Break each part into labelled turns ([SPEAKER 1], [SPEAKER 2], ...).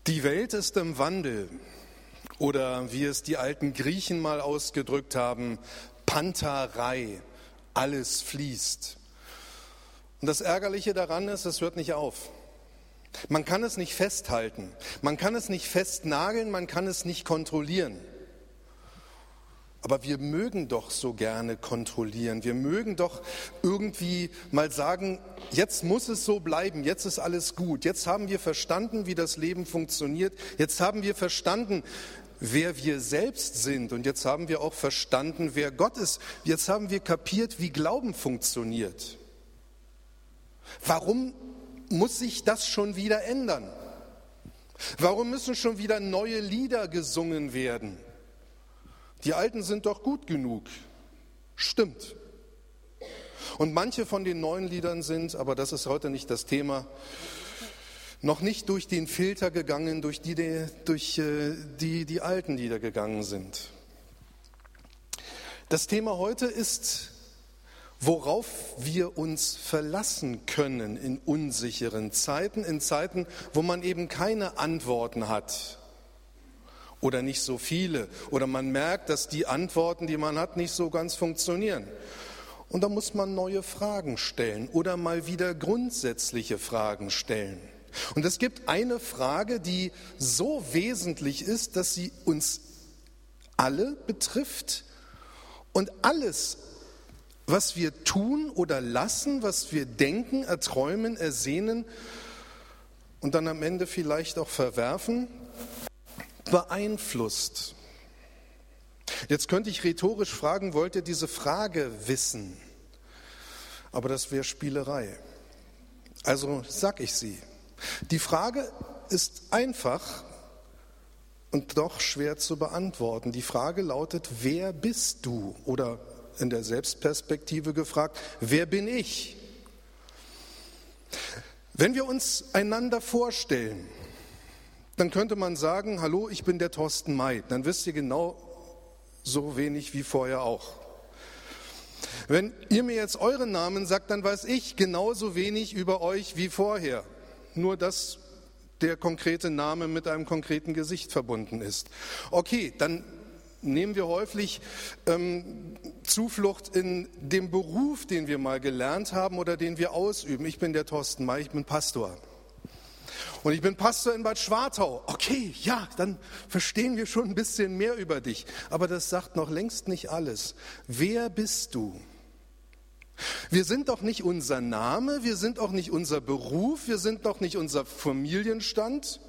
[SPEAKER 1] Die Welt ist im Wandel oder wie es die alten Griechen mal ausgedrückt haben, Pantarei, alles fließt. Und das Ärgerliche daran ist, es hört nicht auf. Man kann es nicht festhalten, man kann es nicht festnageln, man kann es nicht kontrollieren. Aber wir mögen doch so gerne kontrollieren. Wir mögen doch irgendwie mal sagen, jetzt muss es so bleiben, jetzt ist alles gut. Jetzt haben wir verstanden, wie das Leben funktioniert. Jetzt haben wir verstanden, wer wir selbst sind. Und jetzt haben wir auch verstanden, wer Gott ist. Jetzt haben wir kapiert, wie Glauben funktioniert. Warum muss sich das schon wieder ändern? Warum müssen schon wieder neue Lieder gesungen werden? Die alten sind doch gut genug. Stimmt. Und manche von den neuen Liedern sind, aber das ist heute nicht das Thema, noch nicht durch den Filter gegangen, durch die alten Lieder gegangen sind. Das Thema heute ist, worauf wir uns verlassen können in unsicheren Zeiten, in Zeiten, wo man eben keine Antworten hat. Oder nicht so viele. Oder man merkt, dass die Antworten, die man hat, nicht so ganz funktionieren. Und da muss man neue Fragen stellen oder mal wieder grundsätzliche Fragen stellen. Und es gibt eine Frage, die so wesentlich ist, dass sie uns alle betrifft. Und alles, was wir tun oder lassen, was wir denken, erträumen, ersehnen und dann am Ende vielleicht auch verwerfen, beeinflusst. Jetzt könnte ich rhetorisch fragen, wollt ihr diese Frage wissen? Aber das wäre Spielerei. Also sag ich sie. Die Frage ist einfach und doch schwer zu beantworten. Die Frage lautet, wer bist du? Oder in der Selbstperspektive gefragt, wer bin ich? Wenn wir uns einander vorstellen, dann könnte man sagen, hallo, ich bin der Thorsten Maid. Dann wisst ihr genau so wenig wie vorher auch. Wenn ihr mir jetzt euren Namen sagt, dann weiß ich genauso wenig über euch wie vorher. Nur, dass der konkrete Name mit einem konkreten Gesicht verbunden ist. Okay, dann nehmen wir häufig Zuflucht in dem Beruf, den wir mal gelernt haben oder den wir ausüben. Ich bin der Thorsten Maid, ich bin Pastor. Und ich bin Pastor in Bad Schwartau. Okay, ja, dann verstehen wir schon ein bisschen mehr über dich. Aber das sagt noch längst nicht alles. Wer bist du? Wir sind doch nicht unser Name, wir sind auch nicht unser Beruf, wir sind doch nicht unser Familienstand,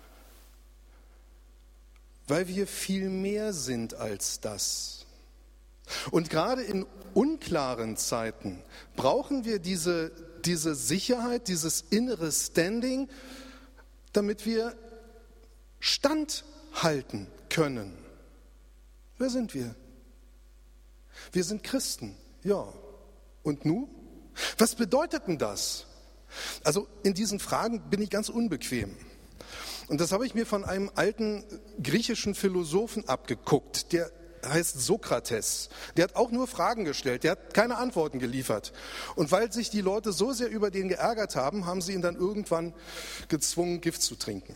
[SPEAKER 1] weil wir viel mehr sind als das. Und gerade in unklaren Zeiten brauchen wir diese Sicherheit, dieses innere Standing, damit wir standhalten können. Wer sind wir? Wir sind Christen, ja. Und nun? Was bedeutet denn das? Also in diesen Fragen bin ich ganz unbequem. Und das habe ich mir von einem alten griechischen Philosophen abgeguckt, der heißt Sokrates. Der hat auch nur Fragen gestellt, der hat keine Antworten geliefert. Und weil sich die Leute so sehr über den geärgert haben, haben sie ihn dann irgendwann gezwungen, Gift zu trinken.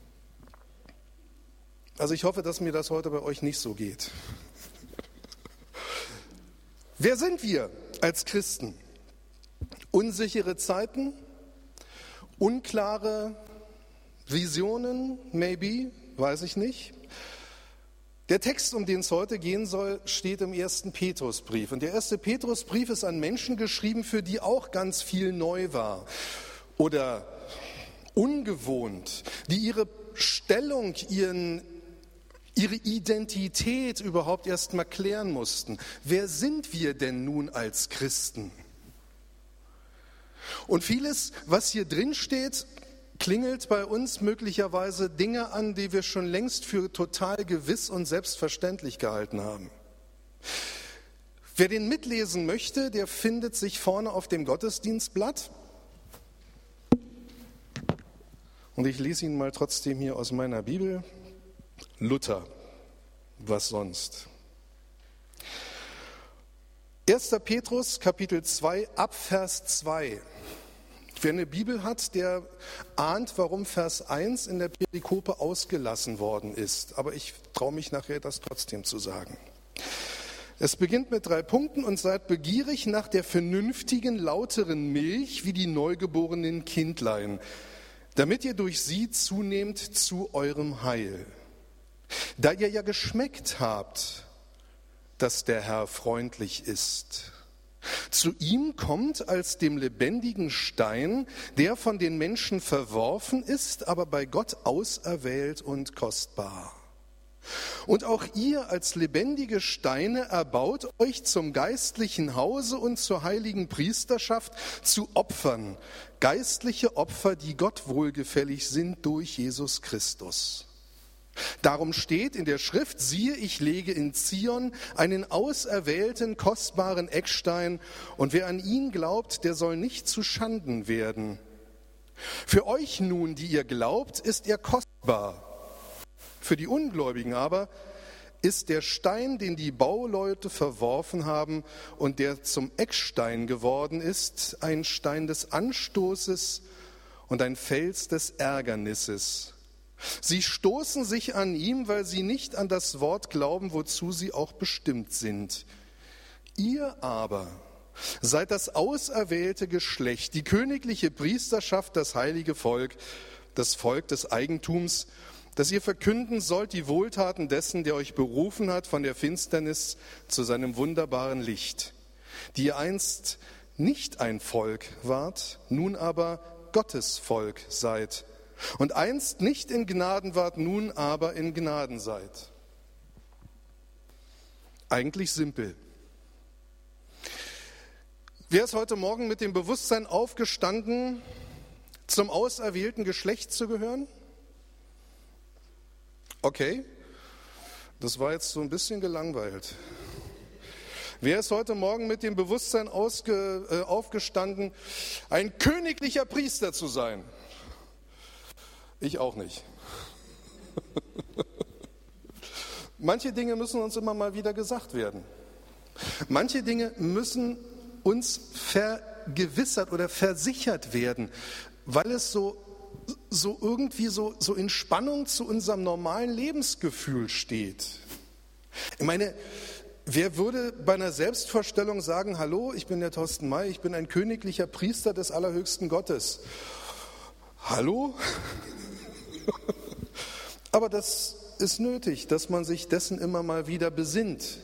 [SPEAKER 1] Also ich hoffe, dass mir das heute bei euch nicht so geht. Wer sind wir als Christen? Unsichere Zeiten, unklare Visionen, maybe, weiß ich nicht. Der Text, um den es heute gehen soll, steht im 1. Petrusbrief. Und der 1. Petrusbrief ist an Menschen geschrieben, für die auch ganz viel neu war oder ungewohnt, die ihre Stellung, ihre Identität überhaupt erst mal klären mussten. Wer sind wir denn nun als Christen? Und vieles, was hier drin steht, klingelt bei uns möglicherweise Dinge an, die wir schon längst für total gewiss und selbstverständlich gehalten haben. Wer den mitlesen möchte, der findet sich vorne auf dem Gottesdienstblatt. Und ich lese ihn mal trotzdem hier aus meiner Bibel. Luther, was sonst? 1. Petrus, Kapitel 2, ab Vers 2. Wer eine Bibel hat, der ahnt, warum Vers 1 in der Perikope ausgelassen worden ist. Aber ich traue mich nachher, das trotzdem zu sagen. Es beginnt mit 3 Punkten: und seid begierig nach der vernünftigen, lauteren Milch wie die neugeborenen Kindlein, damit ihr durch sie zunehmt zu eurem Heil. Da ihr ja geschmeckt habt, dass der Herr freundlich ist. Zu ihm kommt als dem lebendigen Stein, der von den Menschen verworfen ist, aber bei Gott auserwählt und kostbar. Und auch ihr als lebendige Steine erbaut euch zum geistlichen Hause und zur heiligen Priesterschaft zu Opfern, geistliche Opfer, die Gott wohlgefällig sind durch Jesus Christus. Darum steht in der Schrift: siehe, ich lege in Zion einen auserwählten, kostbaren Eckstein, und wer an ihn glaubt, der soll nicht zu Schanden werden. Für euch nun, die ihr glaubt, ist er kostbar. Für die Ungläubigen aber ist der Stein, den die Bauleute verworfen haben und der zum Eckstein geworden ist, ein Stein des Anstoßes und ein Fels des Ärgernisses. Sie stoßen sich an ihm, weil sie nicht an das Wort glauben, wozu sie auch bestimmt sind. Ihr aber seid das auserwählte Geschlecht, die königliche Priesterschaft, das heilige Volk, das Volk des Eigentums, dass ihr verkünden sollt die Wohltaten dessen, der euch berufen hat von der Finsternis zu seinem wunderbaren Licht, die ihr einst nicht ein Volk wart, nun aber Gottes Volk seid. Und einst nicht in Gnaden wart, nun aber in Gnaden seid. Eigentlich simpel. Wer ist heute Morgen mit dem Bewusstsein aufgestanden, zum auserwählten Geschlecht zu gehören? Okay, das war jetzt so ein bisschen gelangweilt. Wer ist heute Morgen mit dem Bewusstsein aufgestanden, ein königlicher Priester zu sein? Ich auch nicht. Manche Dinge müssen uns immer mal wieder gesagt werden. Manche Dinge müssen uns vergewissert oder versichert werden, weil es so irgendwie so in Spannung zu unserem normalen Lebensgefühl steht. Ich meine, wer würde bei einer Selbstvorstellung sagen: hallo, ich bin der Thorsten May, ich bin ein königlicher Priester des allerhöchsten Gottes. Hallo? Aber das ist nötig, dass man sich dessen immer mal wieder besinnt.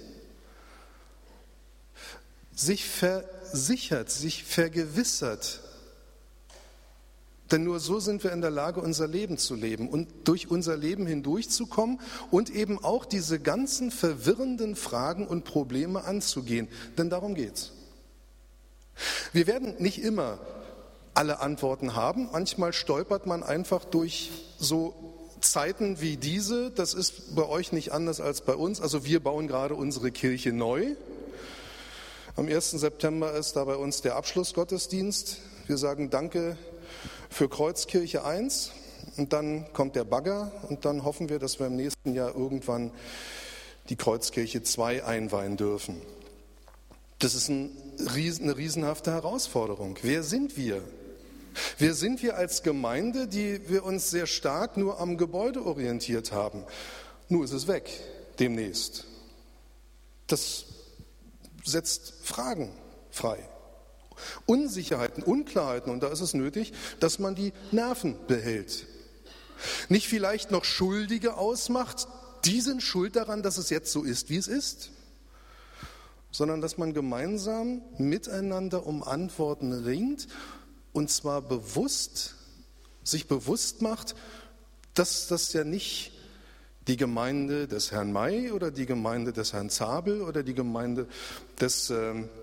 [SPEAKER 1] Sich versichert, sich vergewissert. Denn nur so sind wir in der Lage, unser Leben zu leben und durch unser Leben hindurchzukommen und eben auch diese ganzen verwirrenden Fragen und Probleme anzugehen. Denn darum geht's. Wir werden nicht immer alle Antworten haben. Manchmal stolpert man einfach durch so Zeiten wie diese. Das ist bei euch nicht anders als bei uns. Also wir bauen gerade unsere Kirche neu. Am 1. September ist da bei uns der Abschlussgottesdienst. Wir sagen Danke für Kreuzkirche 1 und dann kommt der Bagger und dann hoffen wir, dass wir im nächsten Jahr irgendwann die Kreuzkirche 2 einweihen dürfen. Das ist eine riesenhafte Herausforderung. Wer sind wir? Wer sind wir als Gemeinde, die wir uns sehr stark nur am Gebäude orientiert haben? Nur ist es weg demnächst. Das setzt Fragen frei. Unsicherheiten, Unklarheiten, und da ist es nötig, dass man die Nerven behält. Nicht vielleicht noch Schuldige ausmacht, die sind schuld daran, dass es jetzt so ist, wie es ist, sondern dass man gemeinsam miteinander um Antworten ringt und zwar sich bewusst macht, dass das ja nicht die Gemeinde des Herrn May oder die Gemeinde des Herrn Zabel oder die Gemeinde des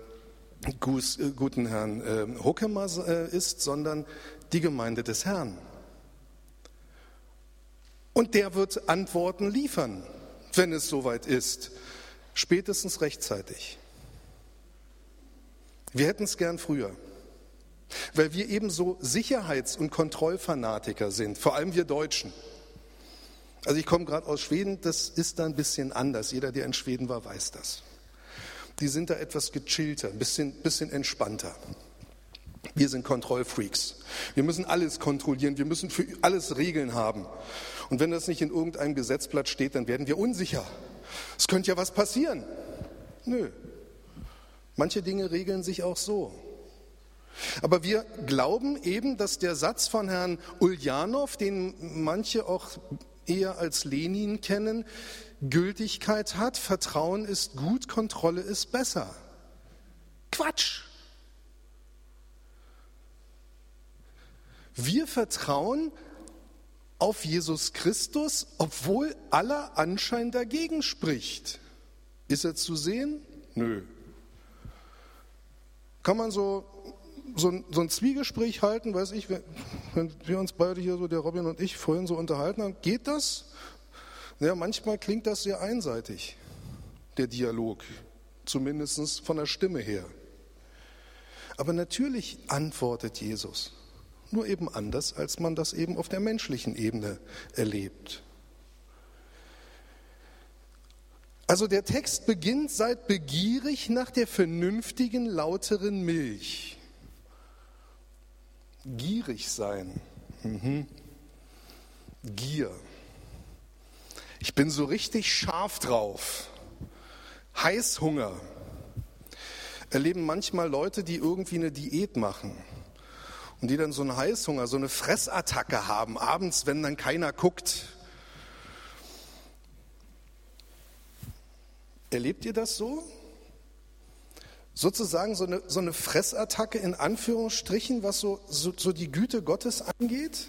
[SPEAKER 1] guten Herrn Huckemer ist, sondern die Gemeinde des Herrn. Und der wird Antworten liefern, wenn es soweit ist, spätestens rechtzeitig. Wir hätten es gern früher, weil wir eben so Sicherheits- und Kontrollfanatiker sind, vor allem wir Deutschen. Also ich komme gerade aus Schweden, das ist da ein bisschen anders. Jeder, der in Schweden war, weiß das. Die sind da etwas gechillter, ein bisschen entspannter. Wir sind Kontrollfreaks. Wir müssen alles kontrollieren, wir müssen für alles Regeln haben. Und wenn das nicht in irgendeinem Gesetzblatt steht, dann werden wir unsicher. Es könnte ja was passieren. Nö. Manche Dinge regeln sich auch so. Aber wir glauben eben, dass der Satz von Herrn Uljanow, den manche auch eher als Lenin kennen, Gültigkeit hat. Vertrauen ist gut, Kontrolle ist besser. Quatsch! Wir vertrauen auf Jesus Christus, obwohl aller Anschein dagegen spricht. Ist er zu sehen? Nö. Kann man so ein Zwiegespräch halten, weiß ich, wenn wir uns beide hier so, der Robin und ich, vorhin so unterhalten haben, geht das? Ja, manchmal klingt das sehr einseitig, der Dialog, zumindest von der Stimme her. Aber natürlich antwortet Jesus, nur eben anders, als man das eben auf der menschlichen Ebene erlebt. Also der Text beginnt: Seid begierig nach der vernünftigen, lauteren Milch. Gierig sein. Gier. Ich bin so richtig scharf drauf. Heißhunger. Erleben manchmal Leute, die irgendwie eine Diät machen und die dann so einen Heißhunger, so eine Fressattacke haben, abends, wenn dann keiner guckt. Erlebt ihr das so? Sozusagen so eine Fressattacke in Anführungsstrichen, was so die Güte Gottes angeht?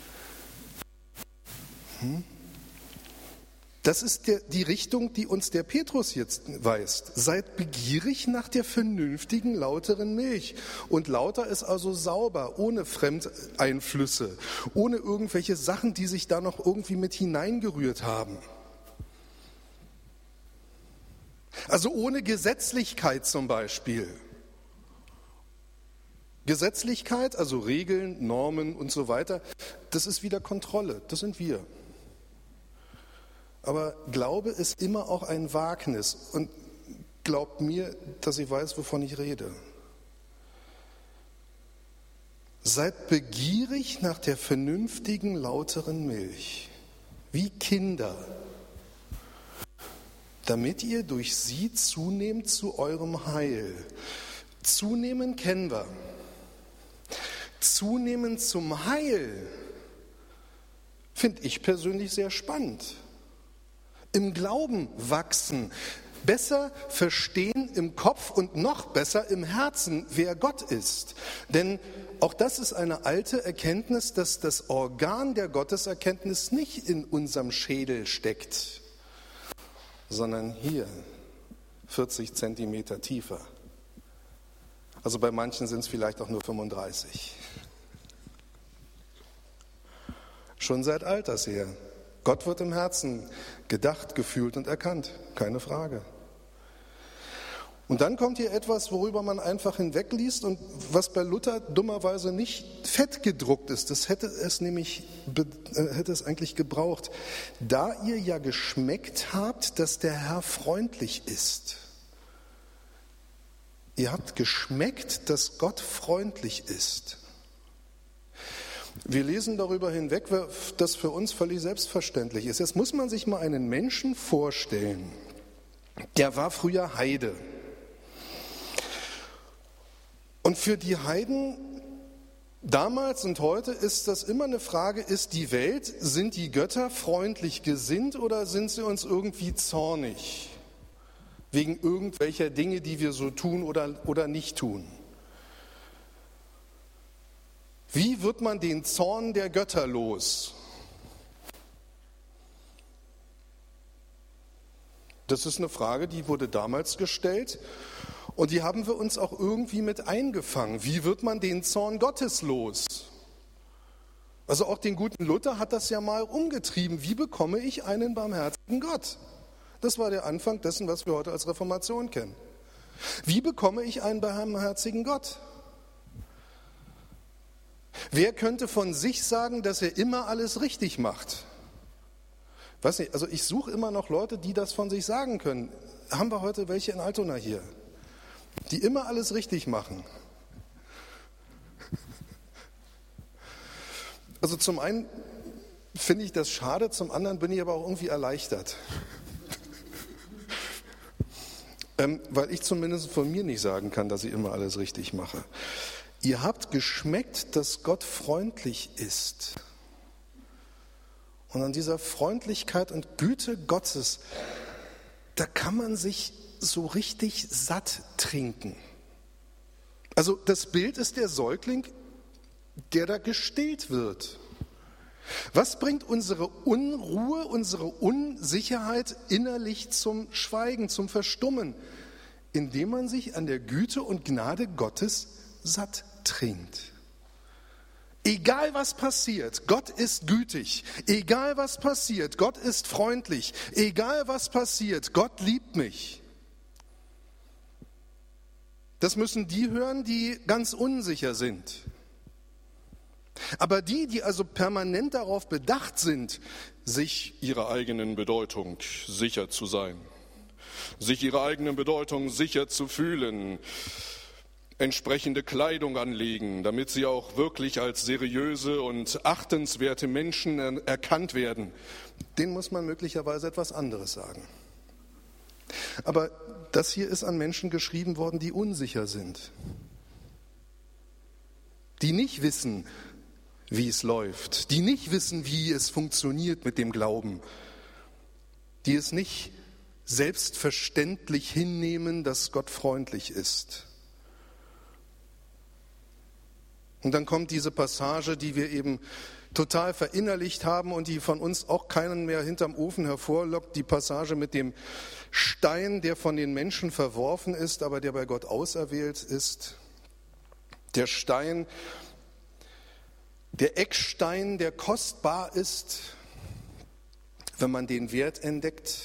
[SPEAKER 1] Das ist die Richtung, die uns der Petrus jetzt weist. Seid begierig nach der vernünftigen, lauteren Milch. Und lauter ist also sauber, ohne Fremdeinflüsse, ohne irgendwelche Sachen, die sich da noch irgendwie mit hineingerührt haben. Also ohne Gesetzlichkeit zum Beispiel. Gesetzlichkeit, also Regeln, Normen und so weiter, das ist wieder Kontrolle, das sind wir. Aber Glaube ist immer auch ein Wagnis und glaubt mir, dass ich weiß, wovon ich rede. Seid begierig nach der vernünftigen, lauteren Milch, wie Kinder, damit ihr durch sie zunehmt zu eurem Heil. Zunehmen kennen wir. Zunehmen zum Heil finde ich persönlich sehr spannend. Im Glauben wachsen, besser verstehen im Kopf und noch besser im Herzen, wer Gott ist. Denn auch das ist eine alte Erkenntnis, dass das Organ der Gotteserkenntnis nicht in unserem Schädel steckt, sondern hier, 40 Zentimeter tiefer. Also bei manchen sind es vielleicht auch nur 35. Schon seit alters her. Gott wird im Herzen gedacht, gefühlt und erkannt, keine Frage. Und dann kommt hier etwas, worüber man einfach hinwegliest und was bei Luther dummerweise nicht fett gedruckt ist. Das hätte es eigentlich gebraucht. Da ihr ja geschmeckt habt, dass der Herr freundlich ist. Ihr habt geschmeckt, dass Gott freundlich ist. Wir lesen darüber hinweg, das für uns völlig selbstverständlich ist. Jetzt muss man sich mal einen Menschen vorstellen, der war früher Heide. Und für die Heiden damals und heute ist das immer eine Frage, ist die Welt, sind die Götter freundlich gesinnt oder sind sie uns irgendwie zornig? Wegen irgendwelcher Dinge, die wir so tun oder nicht tun. Wie wird man den Zorn der Götter los? Das ist eine Frage, die wurde damals gestellt und die haben wir uns auch irgendwie mit eingefangen. Wie wird man den Zorn Gottes los? Also auch den guten Luther hat das ja mal umgetrieben. Wie bekomme ich einen barmherzigen Gott? Das war der Anfang dessen, was wir heute als Reformation kennen. Wie bekomme ich einen barmherzigen Gott? Wer könnte von sich sagen, dass er immer alles richtig macht? Weiß nicht, also ich suche immer noch Leute, die das von sich sagen können. Haben wir heute welche in Altona hier, die immer alles richtig machen? Also zum einen finde ich das schade, zum anderen bin ich aber auch irgendwie erleichtert. Weil ich zumindest von mir nicht sagen kann, dass ich immer alles richtig mache. Ihr habt geschmeckt, dass Gott freundlich ist. Und an dieser Freundlichkeit und Güte Gottes, da kann man sich so richtig satt trinken. Also das Bild ist der Säugling, der da gestillt wird. Was bringt unsere Unruhe, unsere Unsicherheit innerlich zum Schweigen, zum Verstummen? Indem man sich an der Güte und Gnade Gottes satt trinkt. Egal was passiert, Gott ist gütig. Egal was passiert, Gott ist freundlich. Egal was passiert, Gott liebt mich. Das müssen die hören, die ganz unsicher sind. Aber die also permanent darauf bedacht sind, sich ihrer eigenen Bedeutung sicher zu sein, sich ihrer eigenen Bedeutung sicher zu fühlen, entsprechende Kleidung anlegen, damit sie auch wirklich als seriöse und achtenswerte Menschen erkannt werden, denen muss man möglicherweise etwas anderes sagen. Aber das hier ist an Menschen geschrieben worden, die unsicher sind, die nicht wissen, wie es läuft, die nicht wissen, wie es funktioniert mit dem Glauben, die es nicht selbstverständlich hinnehmen, dass Gott freundlich ist. Und dann kommt diese Passage, die wir eben total verinnerlicht haben und die von uns auch keinen mehr hinterm Ofen hervorlockt, die Passage mit dem Stein, der von den Menschen verworfen ist, aber der bei Gott auserwählt ist. Der Stein, der Eckstein, der kostbar ist, wenn man den Wert entdeckt.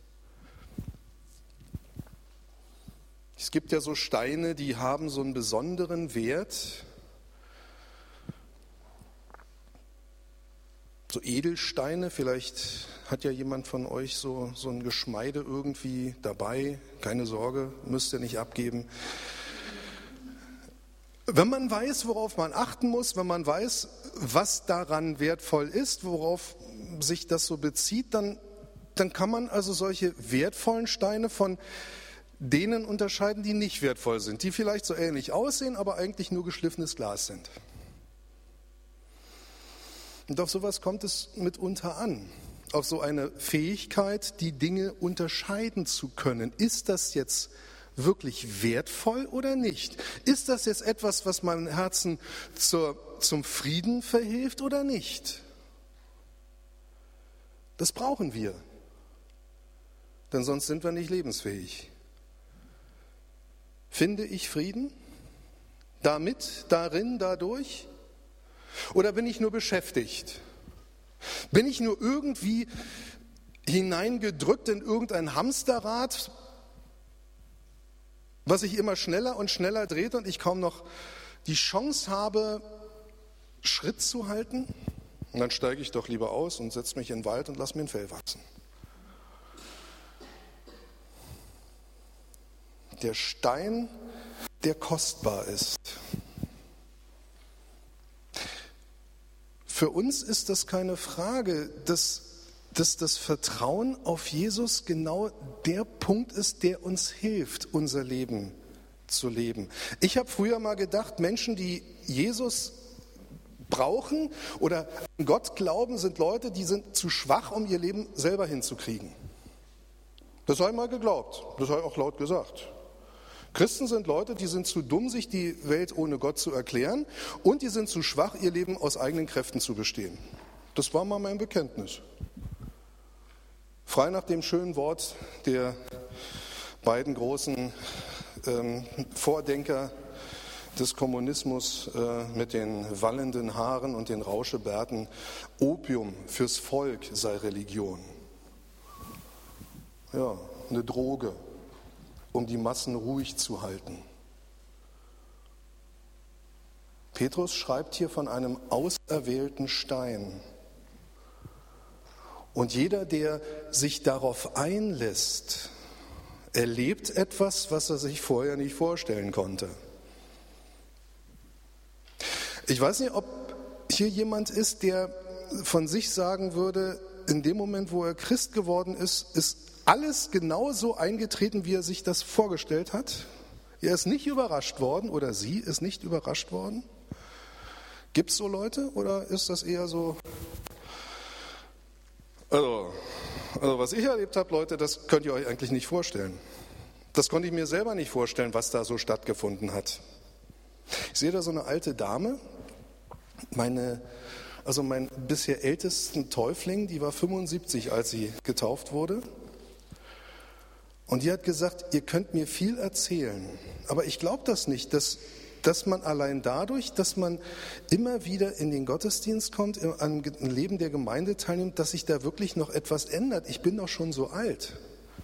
[SPEAKER 1] Es gibt ja so Steine, die haben so einen besonderen Wert. So Edelsteine, vielleicht hat ja jemand von euch so ein Geschmeide irgendwie dabei. Keine Sorge, müsst ihr nicht abgeben. Wenn man weiß, worauf man achten muss, wenn man weiß, was daran wertvoll ist, worauf sich das so bezieht, dann kann man also solche wertvollen Steine von denen unterscheiden, die nicht wertvoll sind, die vielleicht so ähnlich aussehen, aber eigentlich nur geschliffenes Glas sind. Und auf sowas kommt es mitunter an, auf so eine Fähigkeit, die Dinge unterscheiden zu können. Ist das jetzt wirklich wertvoll oder nicht? Ist das jetzt etwas, was meinem Herzen zum Frieden verhilft oder nicht? Das brauchen wir, denn sonst sind wir nicht lebensfähig. Finde ich Frieden? Damit, darin, dadurch? Oder bin ich nur beschäftigt? Bin ich nur irgendwie hineingedrückt in irgendein Hamsterrad, was sich immer schneller und schneller dreht und ich kaum noch die Chance habe, Schritt zu halten? Und dann steige ich doch lieber aus und setze mich in den Wald und lasse mir ein Fell wachsen. Der Stein, der kostbar ist. Für uns ist das keine Frage, dass das Vertrauen auf Jesus genau der Punkt ist, der uns hilft, unser Leben zu leben. Ich habe früher mal gedacht, Menschen, die Jesus brauchen oder an Gott glauben, sind Leute, die sind zu schwach, um ihr Leben selber hinzukriegen. Das habe ich mal geglaubt, das habe ich auch laut gesagt. Christen sind Leute, die sind zu dumm, sich die Welt ohne Gott zu erklären und die sind zu schwach, ihr Leben aus eigenen Kräften zu bestehen. Das war mal mein Bekenntnis. Frei nach dem schönen Wort der beiden großen Vordenker des Kommunismus mit den wallenden Haaren und den Rauschebärten: Opium fürs Volk sei Religion. Ja, eine Droge, um die Massen ruhig zu halten. Petrus schreibt hier von einem auserwählten Stein. Und jeder, der sich darauf einlässt, erlebt etwas, was er sich vorher nicht vorstellen konnte. Ich weiß nicht, ob hier jemand ist, der von sich sagen würde, in dem Moment, wo er Christ geworden ist, ist alles genauso eingetreten, wie er sich das vorgestellt hat. Er ist nicht überrascht worden oder sie ist nicht überrascht worden. Gibt es so Leute oder ist das eher so? Also was ich erlebt habe, Leute, das könnt ihr euch eigentlich nicht vorstellen. Das konnte ich mir selber nicht vorstellen, was da so stattgefunden hat. Ich sehe da so eine alte Dame, mein bisher ältesten Täufling, die war 75, als sie getauft wurde. Und die hat gesagt, ihr könnt mir viel erzählen, aber ich glaube das nicht, dass man allein dadurch, dass man immer wieder in den Gottesdienst kommt, am Leben der Gemeinde teilnimmt, dass sich da wirklich noch etwas ändert. Ich bin doch schon so alt.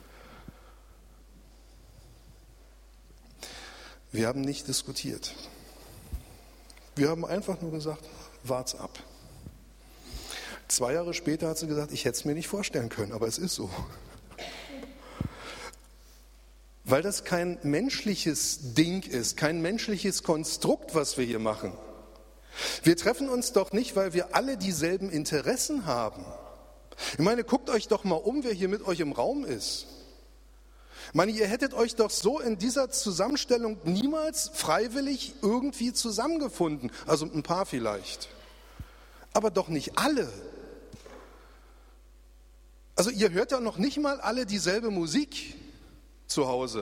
[SPEAKER 1] Wir haben nicht diskutiert. Wir haben einfach nur gesagt, wart's ab. 2 Jahre später hat sie gesagt, ich hätte es mir nicht vorstellen können, aber es ist so. Weil das kein menschliches Ding ist, kein menschliches Konstrukt, was wir hier machen. Wir treffen uns doch nicht, weil wir alle dieselben Interessen haben. Ich meine, guckt euch doch mal um, wer hier mit euch im Raum ist. Ich meine, ihr hättet euch doch so in dieser Zusammenstellung niemals freiwillig irgendwie zusammengefunden. Also ein paar vielleicht. Aber doch nicht alle. Also ihr hört ja noch nicht mal alle dieselbe Musik zu Hause.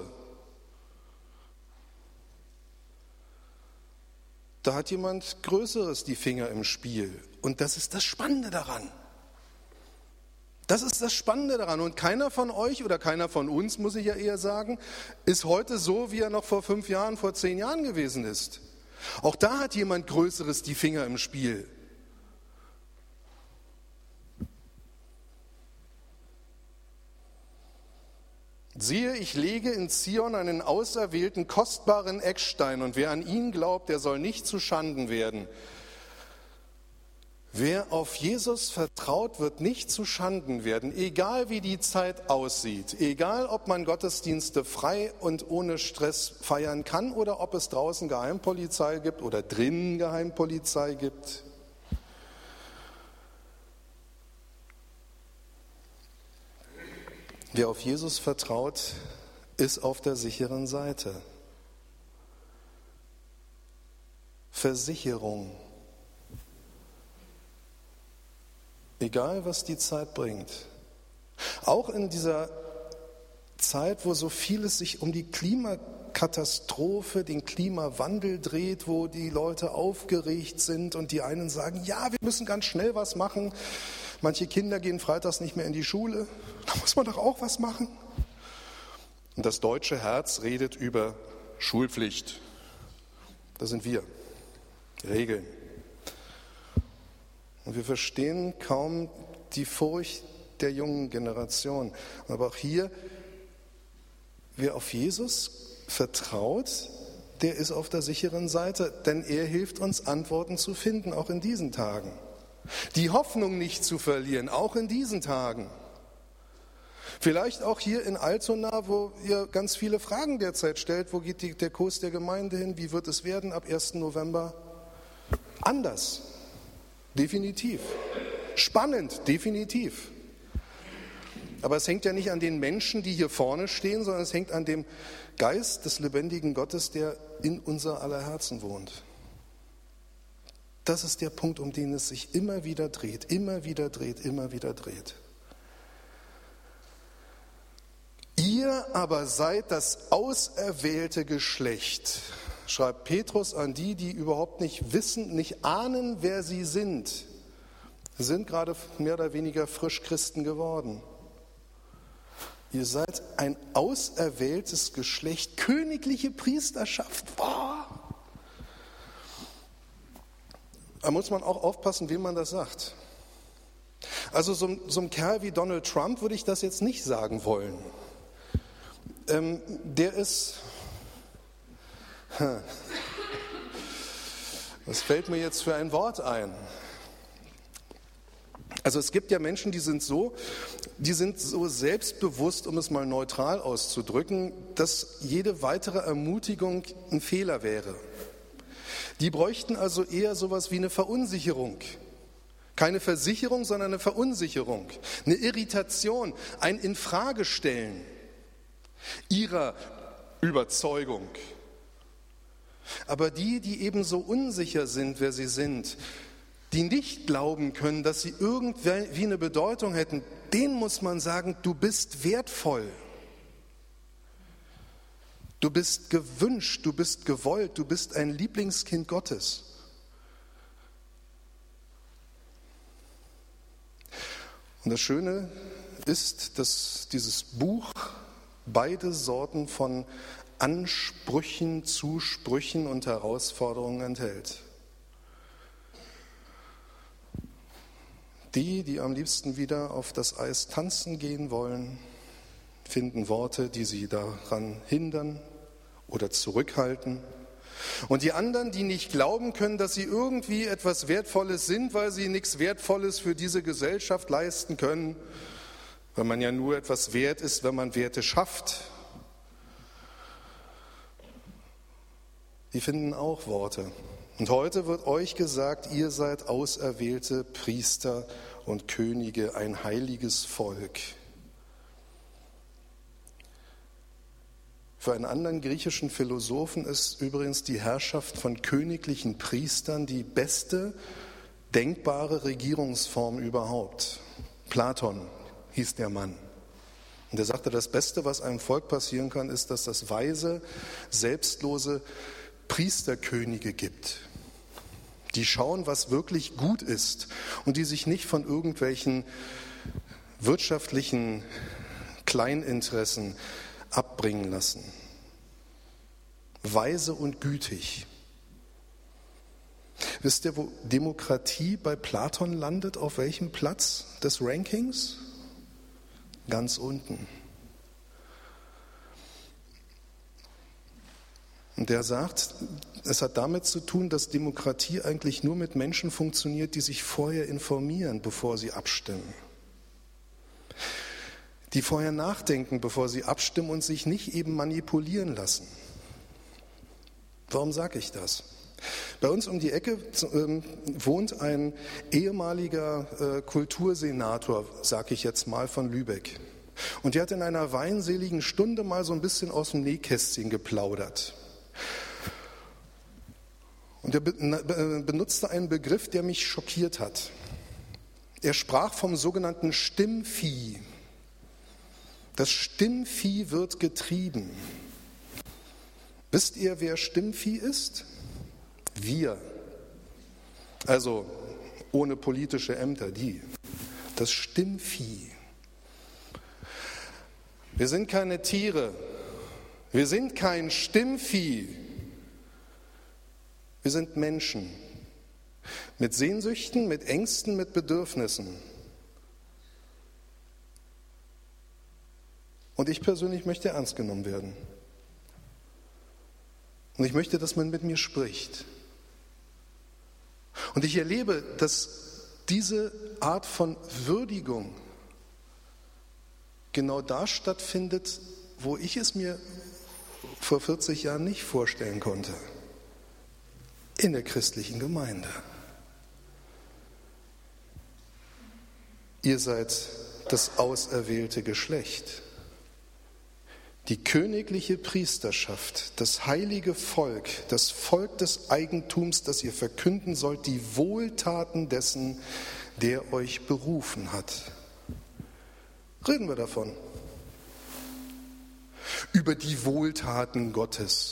[SPEAKER 1] Da hat jemand Größeres die Finger im Spiel. Und das ist das Spannende daran. Das ist das Spannende daran. Und keiner von euch oder keiner von uns, muss ich ja eher sagen, ist heute so, wie er noch vor 5 Jahren, vor 10 Jahren gewesen ist. Auch da hat jemand Größeres die Finger im Spiel. Siehe, ich lege in Zion einen auserwählten, kostbaren Eckstein, und wer an ihn glaubt, der soll nicht zu Schanden werden. Wer auf Jesus vertraut, wird nicht zu Schanden werden, egal wie die Zeit aussieht, egal ob man Gottesdienste frei und ohne Stress feiern kann oder ob es draußen Geheimpolizei gibt oder drinnen Geheimpolizei gibt. Wer auf Jesus vertraut, ist auf der sicheren Seite. Versicherung. Egal, was die Zeit bringt. Auch in dieser Zeit, wo so vieles sich um die Klimakatastrophe, den Klimawandel dreht, wo die Leute aufgeregt sind und die einen sagen, ja, wir müssen ganz schnell was machen. Manche Kinder gehen freitags nicht mehr in die Schule. Da muss man doch auch was machen. Und das deutsche Herz redet über Schulpflicht. Das sind wir. Regeln. Und wir verstehen kaum die Furcht der jungen Generation. Aber auch hier, wer auf Jesus vertraut, der ist auf der sicheren Seite, denn er hilft uns, Antworten zu finden, auch in diesen Tagen. Die Hoffnung nicht zu verlieren, auch in diesen Tagen. Vielleicht auch hier in Altona, wo ihr ganz viele Fragen derzeit stellt. Wo geht der Kurs der Gemeinde hin? Wie wird es werden ab 1. November? Anders. Definitiv. Spannend, definitiv. Aber es hängt ja nicht an den Menschen, die hier vorne stehen, sondern es hängt an dem Geist des lebendigen Gottes, der in unser aller Herzen wohnt. Das ist der Punkt, um den es sich immer wieder dreht, immer wieder dreht, immer wieder dreht. Ihr aber seid das auserwählte Geschlecht, schreibt Petrus an die, die überhaupt nicht wissen, nicht ahnen, wer sie sind. Sie sind gerade mehr oder weniger frisch Christen geworden. Ihr seid ein auserwähltes Geschlecht, königliche Priesterschaft. Boah. Da muss man auch aufpassen, wem man das sagt. Also so einem Kerl wie Donald Trump würde ich das jetzt nicht sagen wollen. Der ist, was fällt mir jetzt für ein Wort ein? Also es gibt ja Menschen, die sind so selbstbewusst, um es mal neutral auszudrücken, dass jede weitere Ermutigung ein Fehler wäre. Die bräuchten also eher sowas wie eine Verunsicherung. Keine Versicherung, sondern eine Verunsicherung, eine Irritation, ein Infragestellen ihrer Überzeugung. Aber die eben so unsicher sind, wer sie sind, die nicht glauben können, dass sie irgendwie eine Bedeutung hätten, denen muss man sagen, du bist wertvoll. Du bist gewünscht, du bist gewollt, du bist ein Lieblingskind Gottes. Und das Schöne ist, dass dieses Buch beide Sorten von Ansprüchen, Zusprüchen und Herausforderungen enthält. Die am liebsten wieder auf das Eis tanzen gehen wollen, finden Worte, die sie daran hindern oder zurückhalten. Und die anderen, die nicht glauben können, dass sie irgendwie etwas Wertvolles sind, weil sie nichts Wertvolles für diese Gesellschaft leisten können, weil man ja nur etwas wert ist, wenn man Werte schafft, die finden auch Worte. Und heute wird euch gesagt, ihr seid auserwählte Priester und Könige, ein heiliges Volk. Für einen anderen griechischen Philosophen ist übrigens die Herrschaft von königlichen Priestern die beste denkbare Regierungsform überhaupt. Platon hieß der Mann. Und er sagte, das Beste, was einem Volk passieren kann, ist, dass das weise, selbstlose Priesterkönige gibt, die schauen, was wirklich gut ist und die sich nicht von irgendwelchen wirtschaftlichen Kleininteressen abbringen lassen. Weise und gütig. Wisst ihr, wo Demokratie bei Platon landet? Auf welchem Platz des Rankings? Ganz unten. Und der sagt, es hat damit zu tun, dass Demokratie eigentlich nur mit Menschen funktioniert, die sich vorher informieren, bevor sie abstimmen. Die vorher nachdenken, bevor sie abstimmen und sich nicht eben manipulieren lassen. Warum sage ich das? Bei uns um die Ecke wohnt ein ehemaliger Kultursenator, sage ich jetzt mal, von Lübeck. Und der hat in einer weinseligen Stunde mal so ein bisschen aus dem Nähkästchen geplaudert. Und er benutzte einen Begriff, der mich schockiert hat. Er sprach vom sogenannten Stimmvieh. Das Stimmvieh wird getrieben. Wisst ihr, wer Stimmvieh ist? Wir. Also ohne politische Ämter, die. Das Stimmvieh. Wir sind keine Tiere. Wir sind kein Stimmvieh. Wir sind Menschen. Mit Sehnsüchten, mit Ängsten, mit Bedürfnissen. Und ich persönlich möchte ernst genommen werden. Und ich möchte, dass man mit mir spricht. Und ich erlebe, dass diese Art von Würdigung genau da stattfindet, wo ich es mir vor 40 Jahren nicht vorstellen konnte. In der christlichen Gemeinde. Ihr seid das auserwählte Geschlecht. Die königliche Priesterschaft, das heilige Volk, das Volk des Eigentums, das ihr verkünden sollt, die Wohltaten dessen, der euch berufen hat. Reden wir davon. Über die Wohltaten Gottes.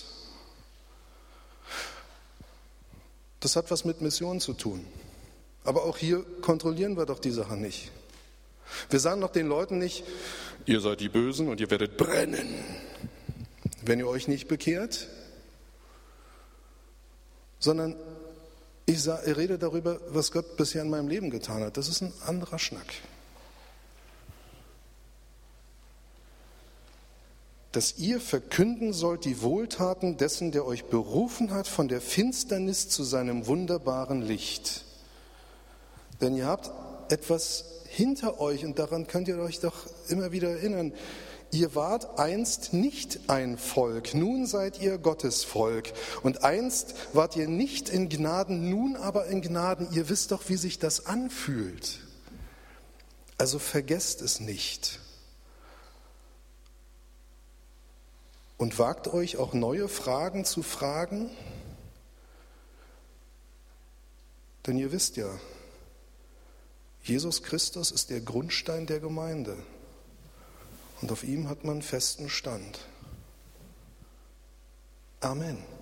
[SPEAKER 1] Das hat was mit Mission zu tun. Aber auch hier kontrollieren wir doch die Sache nicht. Wir sagen doch den Leuten nicht, ihr seid die Bösen und ihr werdet brennen, wenn ihr euch nicht bekehrt, sondern ich rede darüber, was Gott bisher in meinem Leben getan hat. Das ist ein anderer Schnack. Dass ihr verkünden sollt die Wohltaten dessen, der euch berufen hat, von der Finsternis zu seinem wunderbaren Licht. Denn ihr habt etwas hinter euch und daran könnt ihr euch doch immer wieder erinnern. ihr wart einst nicht ein Volk, nun seid ihr Gottes Volk. Und einst wart ihr nicht in Gnaden, nun aber in Gnaden. Ihr wisst doch, wie sich das anfühlt. Also vergesst es nicht. Und wagt euch auch neue Fragen zu fragen. Denn ihr wisst ja, Jesus Christus ist der Grundstein der Gemeinde. Und auf ihm hat man festen Stand. Amen.